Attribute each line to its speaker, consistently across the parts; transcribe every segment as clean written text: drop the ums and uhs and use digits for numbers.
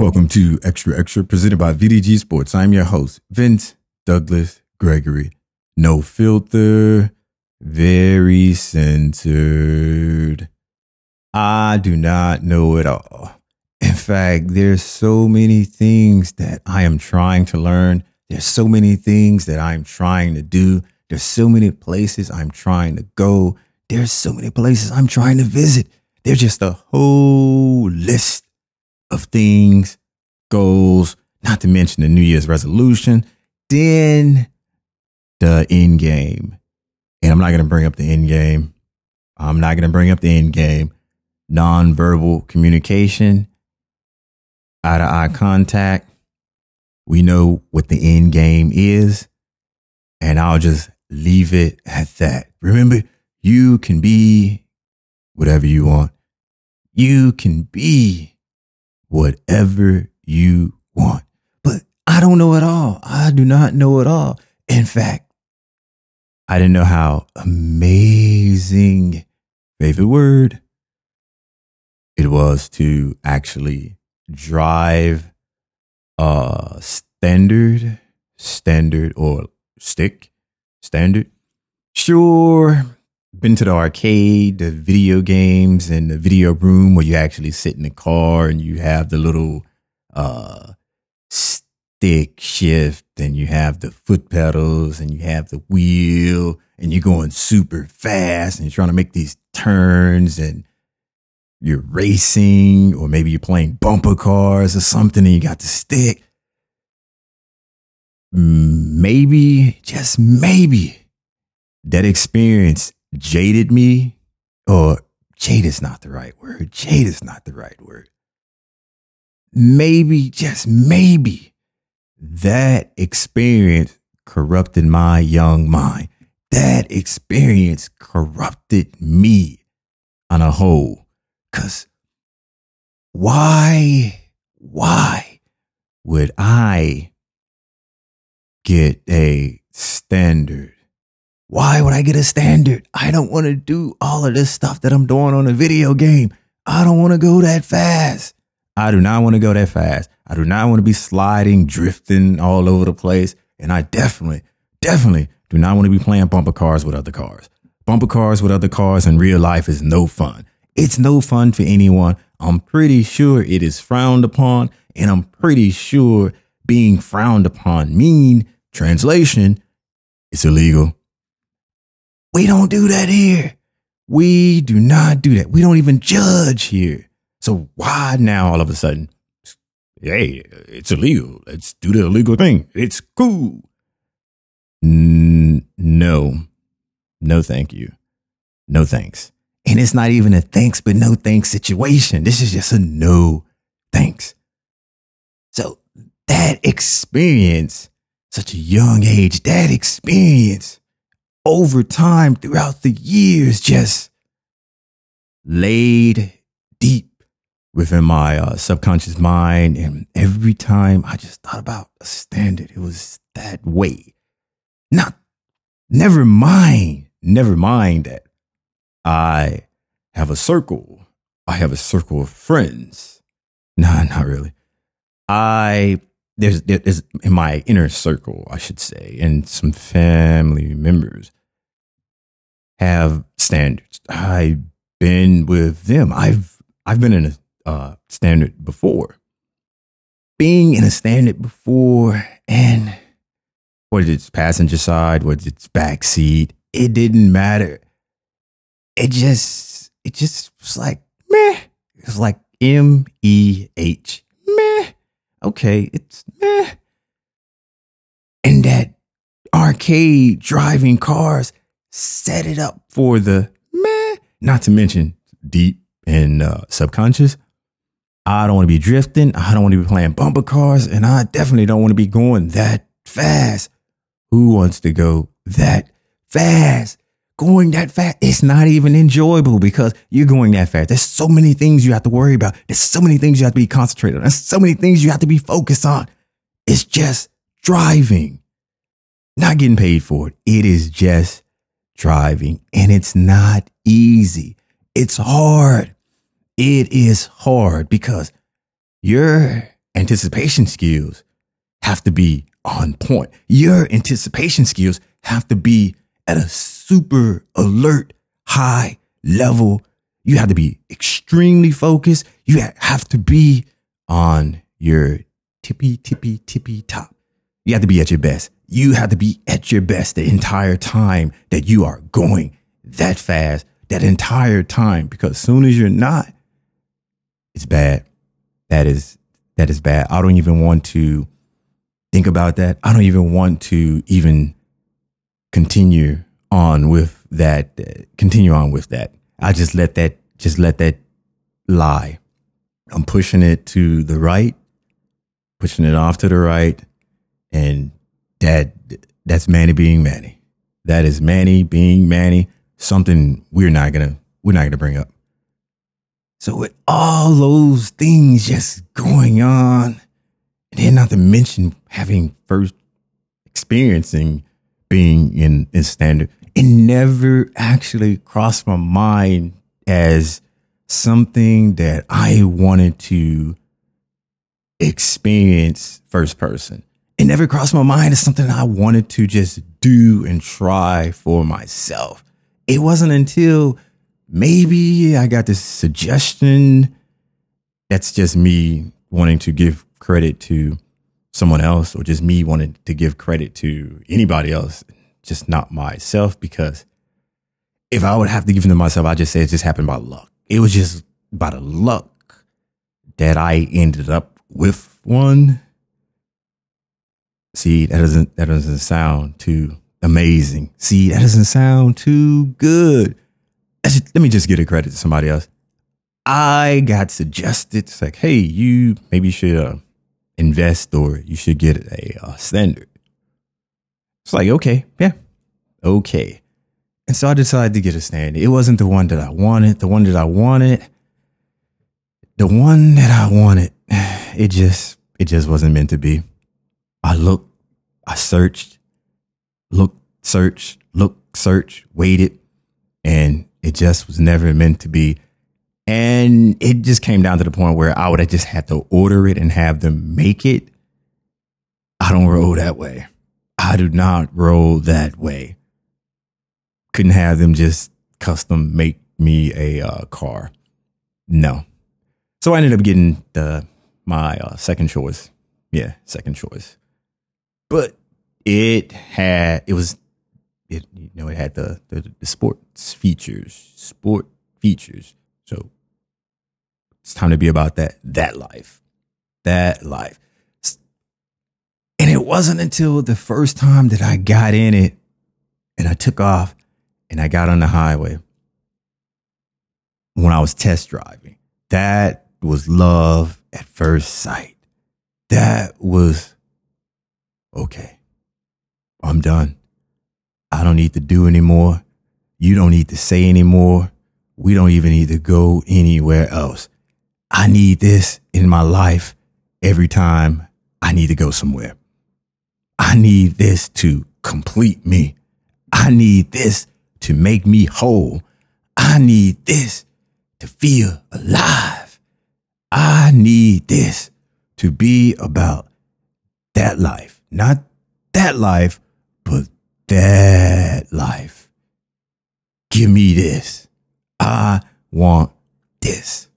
Speaker 1: Welcome to Extra Extra, presented by VDG Sports. I'm your host, Vince Douglas Gregory. No filter, very centered. I do not know it all. In fact, there's so many things that I am trying to learn. There's so many things that I'm trying to do. There's so many places I'm trying to go. There's so many places I'm trying to visit. There's just a whole list of things, goals, not to mention the New Year's resolution, then the end game. And I'm not going to bring up the end game. Nonverbal communication, eye-to-eye contact. We know what the end game is, and I'll just leave it at that. Remember, you can be whatever you want. You can be whatever you want. But I don't know it all. I do not know it all. In fact, I didn't know how amazing, favorite word, it was to actually drive a standard or stick. Standard. Sure. Been to the arcade, the video games, and the video room where you actually sit in the car and you have the little stick shift, and you have the foot pedals, and you have the wheel, and you're going super fast, and you're trying to make these turns, and you're racing, or maybe you're playing bumper cars or something, and you got the stick. Maybe, just maybe, that experience jaded me, or jade is not the right word. Maybe, just maybe, that experience corrupted my young mind. That experience corrupted me on a whole. 'Cause why would I get a standard? Why would I get a standard? I don't want to do all of this stuff that I'm doing on a video game. I don't want to go that fast. I do not want to go that fast. I do not want to be sliding, drifting all over the place. And I definitely do not want to be playing bumper cars with other cars. Bumper cars with other cars in real life is no fun. It's no fun for anyone. I'm pretty sure it is frowned upon. And I'm pretty sure being frowned upon translation, it's illegal. We don't do that here. We do not do that. We don't even judge here. So why now all of a sudden, hey, it's illegal. Let's do the illegal thing. It's cool. No, thank you. No thanks. And it's not even a thanks but no thanks situation. This is just a no thanks. So that experience, such a young age, that experience over time throughout the years just laid deep within my subconscious mind. And every time I just thought about a standard, it was that way. Never mind that I have a circle. I have a circle of friends. Nah, not really. There's in my inner circle, I should say, and some family members have standards. I've been with them. I've been in a standard before. Being in a standard before, and whether it's passenger side, whether it's back seat, it didn't matter. It just was like meh. It's like MEH. Meh. Okay, it's meh. And that arcade driving cars set it up for the meh. Not to mention deep and subconscious. I don't want to be drifting. I don't want to be playing bumper cars. And I definitely don't want to be going that fast. Who wants to go that fast? Going that fast, it's not even enjoyable because you're going that fast. There's so many things you have to worry about. There's so many things you have to be concentrated on. There's so many things you have to be focused on. It's just driving, not getting paid for it. It is just driving, and it's not easy. It's hard. It is hard because you're anticipation skills have to be on point. Your anticipation skills have to be at a super alert, high level. You have to be extremely focused. You have to be on your tippy top. You have to be at your best. You have to be at your best the entire time that you are going that fast, that entire time, because as soon as you're not, it's bad. That is bad. I don't even want to think about that. I don't even want to even continue on with that. I just let that lie. I'm pushing it to the right, pushing it off to the right. And that's Manny being Manny. That is Manny being Manny. Something we're not gonna bring up. So with all those things just going on, and then not to mention having first experiencing being in standard, it never actually crossed my mind as something that I wanted to experience first person. It never crossed my mind as something I wanted to just do and try for myself. It wasn't until maybe I got this suggestion. That's just me wanting to give credit to someone else, or just me wanting to give credit to anybody else, just not myself. Because if I would have to give it to myself, I just say it just happened by luck. It was just by the luck that I ended up with one. See, that doesn't sound too amazing. See, that doesn't sound too good. Let me just give a credit to somebody else. I got suggested, it's like, hey, you maybe should invest, or you should get a standard. It's like, okay, yeah, okay. And so I decided to get a standard. It wasn't the one that I wanted. It just wasn't meant to be. I looked, I searched, waited, and it just was never meant to be. And it just came down to the point where I would have just had to order it and have them make it. I don't roll that way. I do not roll that way. Couldn't have them just custom make me a car. No. So I ended up getting my second choice. Yeah, second choice. But it had the sports features. So it's time to be about that life. And it wasn't until the first time that I got in it and I took off and I got on the highway when I was test driving. That was love at first sight. That was, okay, I'm done. I don't need to do anymore. You don't need to say anymore. We don't even need to go anywhere else. I need this in my life every time I need to go somewhere. I need this to complete me. I need this to make me whole. I need this to feel alive. I need this to be about that life. Not that life, but that life. Give me this. I want this.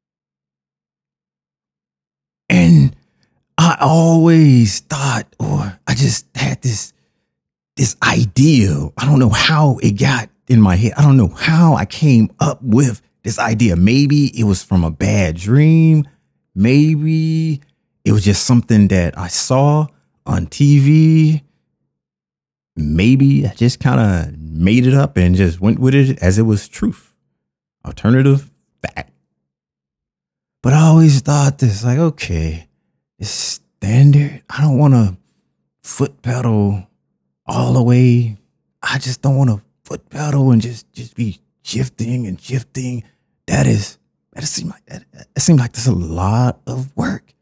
Speaker 1: And I always thought, or I just had this idea. I don't know how it got in my head. I don't know how I came up with this idea. Maybe it was from a bad dream. Maybe it was just something that I saw on TV. Maybe I just kind of made it up and just went with it as it was truth. Alternative fact. But I always thought this, like, okay, it's standard. I don't want to foot pedal all the way. I just don't want to foot pedal and just be shifting and shifting. That seemed like there's a lot of work.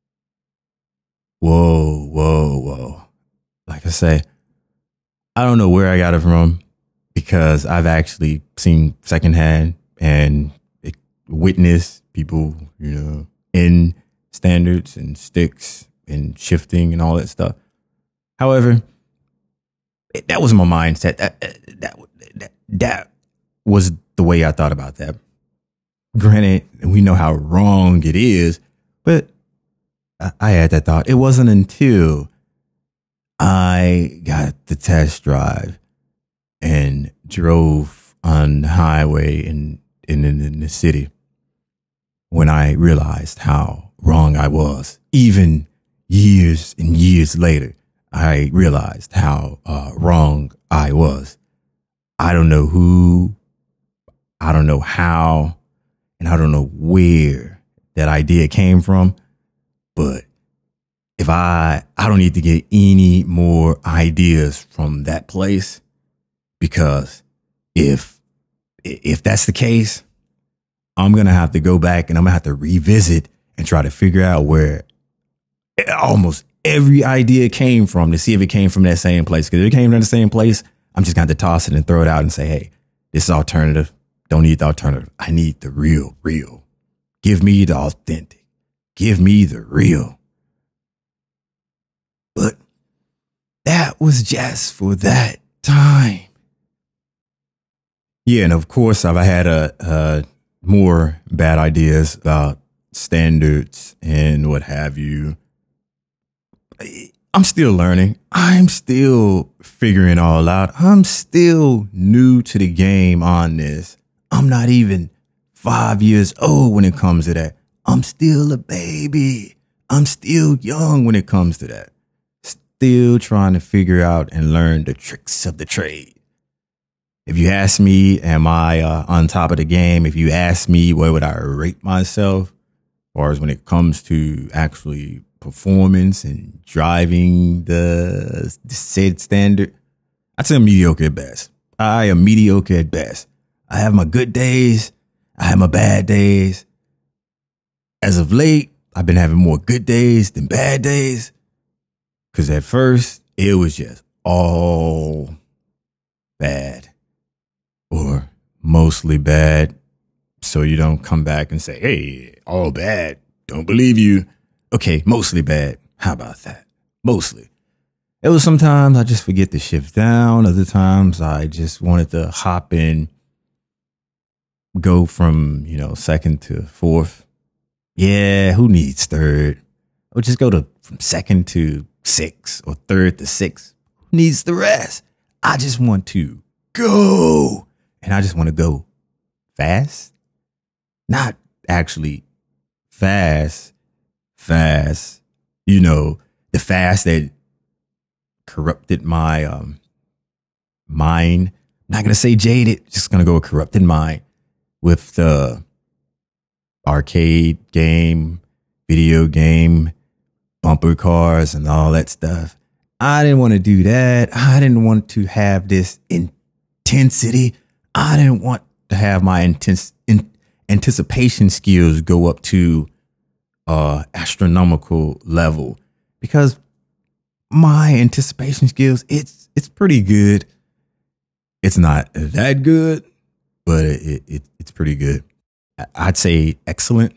Speaker 1: Whoa. Like I say, I don't know where I got it from, because I've actually seen secondhand and witnessed people, in standards and sticks and shifting and all that stuff. However, that was my mindset. That was the way I thought about that. Granted, we know how wrong it is, but I had that thought. It wasn't until I got the test drive and drove on the highway in the city when I realized how wrong I was. Even years and years later, I realized how wrong I was. I don't know who, I don't know how, and I don't know where that idea came from, but if I don't need to get any more ideas from that place, because if that's the case, I'm going to have to go back and I'm going to have to revisit and try to figure out where almost every idea came from to see if it came from that same place. Because if it came from the same place, I'm just going to have to toss it and throw it out and say, hey, this is alternative. Don't need the alternative. I need the real. Give me the authentic. Give me the real. But that was just for that time. Yeah, and of course, I've had more bad ideas about standards and what have you. I'm still learning. I'm still figuring all out. I'm still new to the game on this. I'm not even 5 years old when it comes to that. I'm still a baby. I'm still young when it comes to that. Still trying to figure out and learn the tricks of the trade. If you ask me, am I on top of the game? If you ask me, where would I rate myself? As far as when it comes to actually performance and driving the said standard, I'd say I'm mediocre at best. I am mediocre at best. I have my good days. I have my bad days. As of late, I've been having more good days than bad days. Because at first, it was just all bad. Or mostly bad, so you don't come back and say, hey, all bad, don't believe you. Okay, mostly bad. How about that? Mostly. It was sometimes I just forget to shift down. Other times I just wanted to hop in, go from, second to fourth. Yeah, who needs third? Or just go from second to six or third to six. Who needs the rest? I just want to go. And I just want to go fast, not actually fast, the fast that corrupted my mind. Not going to say jaded, just going to go with corrupted mind with the arcade game, video game, bumper cars and all that stuff. I didn't want to do that. I didn't want to have this intensity. I didn't want to have my anticipation skills go up to astronomical level, because my anticipation skills, it's pretty good. It's not that good, but it's pretty good. I'd say excellent,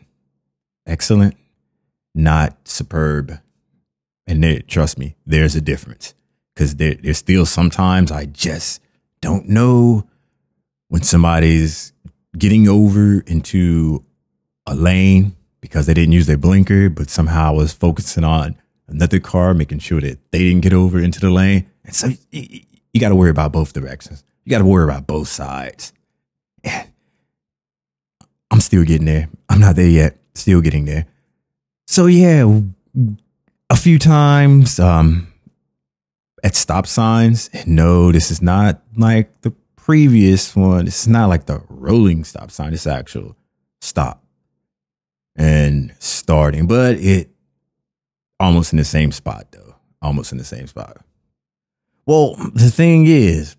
Speaker 1: not superb. And trust me, there's a difference, because there's still sometimes I just don't know when somebody's getting over into a lane because they didn't use their blinker, but somehow was focusing on another car, making sure that they didn't get over into the lane. And so you got to worry about both directions. You got to worry about both sides. And I'm still getting there. I'm not there yet. Still getting there. So yeah, a few times at stop signs. And no, this is not like the previous one. This is not like the rolling stop sign. It's actual stop and starting, but it almost in the same spot though. Almost in the same spot. Well, the thing is,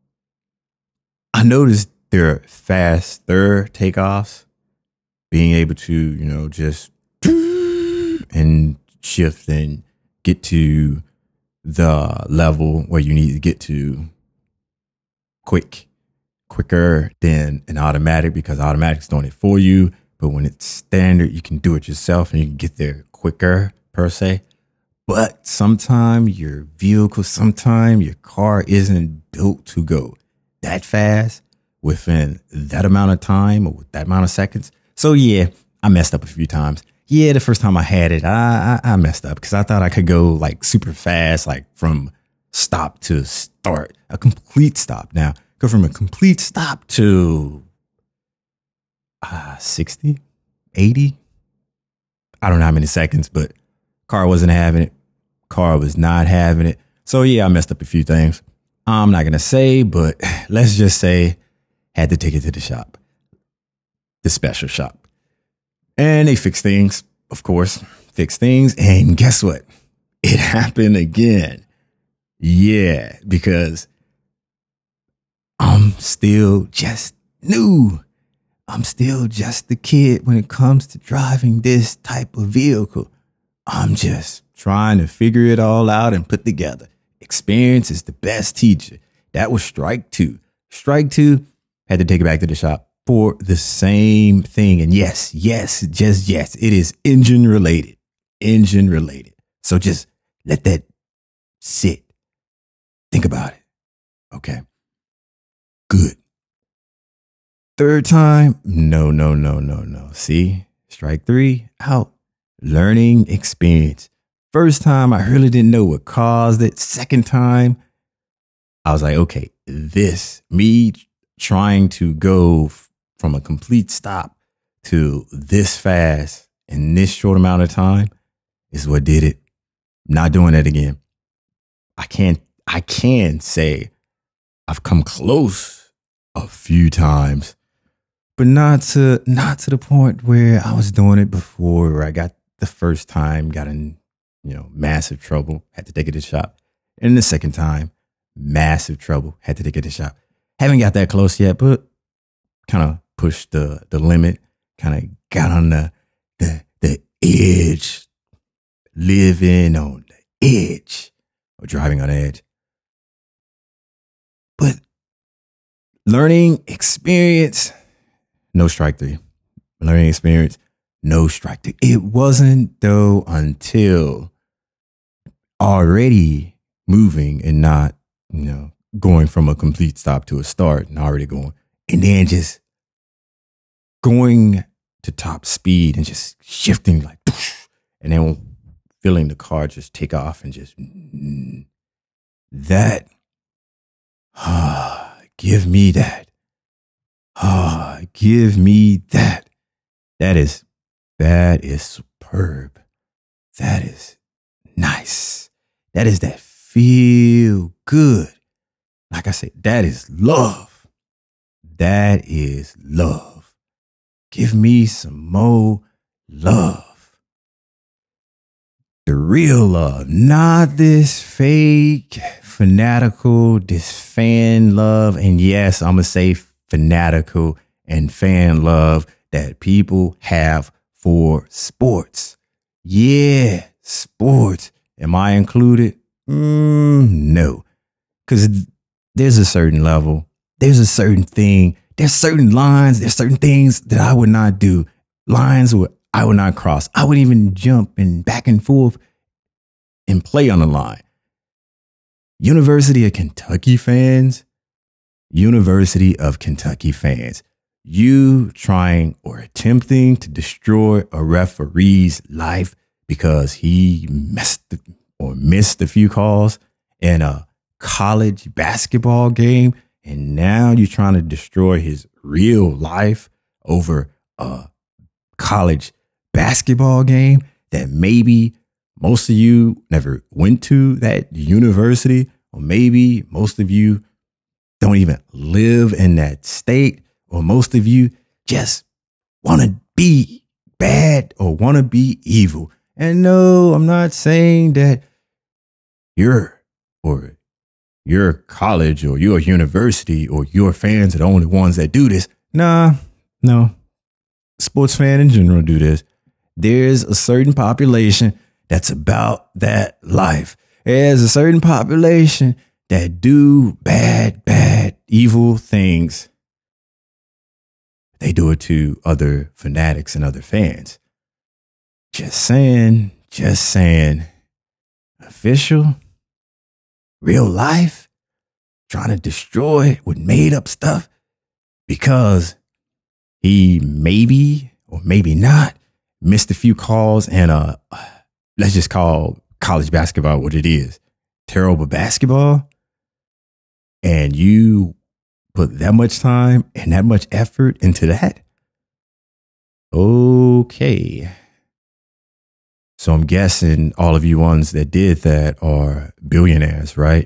Speaker 1: I noticed their faster takeoffs, being able to, just and shift and get to the level where you need to get to quicker than an automatic, because automatic's doing it for you. But when it's standard, you can do it yourself and you can get there quicker per se. But sometimes your vehicle, sometimes your car isn't built to go that fast within that amount of time or with that amount of seconds. So yeah, I messed up a few times. Yeah, the first time I had it, I messed up because I thought I could go like super fast, like from stop to start, a complete stop. Now, go from a complete stop to 60, 80. I don't know how many seconds, but car wasn't having it. Car was not having it. So yeah, I messed up a few things. I'm not going to say, but let's just say had to take it to the shop, the special shop. And they fixed things, of course, fixed things. And guess what? It happened again. Yeah, because I'm still just new. I'm still just a kid when it comes to driving this type of vehicle. I'm just trying to figure it all out and put together. Experience is the best teacher. That was strike two. Strike two, had to take it back to the shop for the same thing. And yes, just yes, it is engine related. Engine related. So just let that sit. Think about it. Okay. Good. Third time, no. See, strike three, out. Learning experience. First time, I really didn't know what caused it. Second time, I was like, okay, me trying to go from a complete stop to this fast in this short amount of time is what did it. Not doing it again. I can say I've come close a few times, but not to the point where I was doing it before, where I got the first time, got in, massive trouble, had to take it to the shop. And the second time, massive trouble, had to take it to the shop. Haven't got that close yet, but kind of pushed the limit, kind of got on the edge, living on the edge or driving on the edge. But learning experience, no strike three. Learning experience, no strike three. It wasn't though until already moving and not, going from a complete stop to a start and already going, and then just going to top speed and just shifting like, and then feeling the car just take off and just that. Give me that. Give me that. That is superb. That is nice. That is that feel good. Like I said, that is love. That is love. Give me some more love. The real love, not this fake, fanatical, this fan love. And yes, I'm going to say fanatical and fan love that people have for sports. Yeah, sports. Am I included? No. Because there's a certain level, there's a certain thing, there's certain lines, there's certain things that I would not do. Lines where I would not cross. I would even jump and back and forth and play on the line. University of Kentucky fans, you trying or attempting to destroy a referee's life because he missed a few calls in a college basketball game, and now you're trying to destroy his real life over a college basketball game that maybe most of you never went to that university, or maybe most of you don't even live in that state, or most of you just want to be bad or want to be evil. And no, I'm not saying that your college or your university or your fans are the only ones that do this. Nah, no. Sports fans in general do this. There's a certain population that's about that life. There's a certain population that do bad, evil things. They do it to other fanatics and other fans. Just saying, just saying. Official, real life, trying to destroy with made up stuff because he maybe or maybe not missed a few calls and let's just call college basketball what it is. Terrible basketball. And you put that much time and that much effort into that. Okay. So I'm guessing all of you ones that did that are billionaires, right?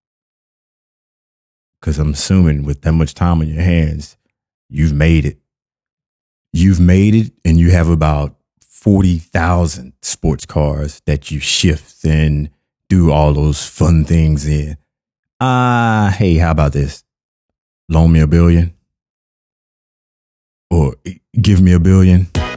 Speaker 1: Because I'm assuming with that much time on your hands, you've made it. You've made it, and you have about 40,000 sports cars that you shift and do all those fun things in. Hey, how about this? Loan me $1 billion or give me $1 billion.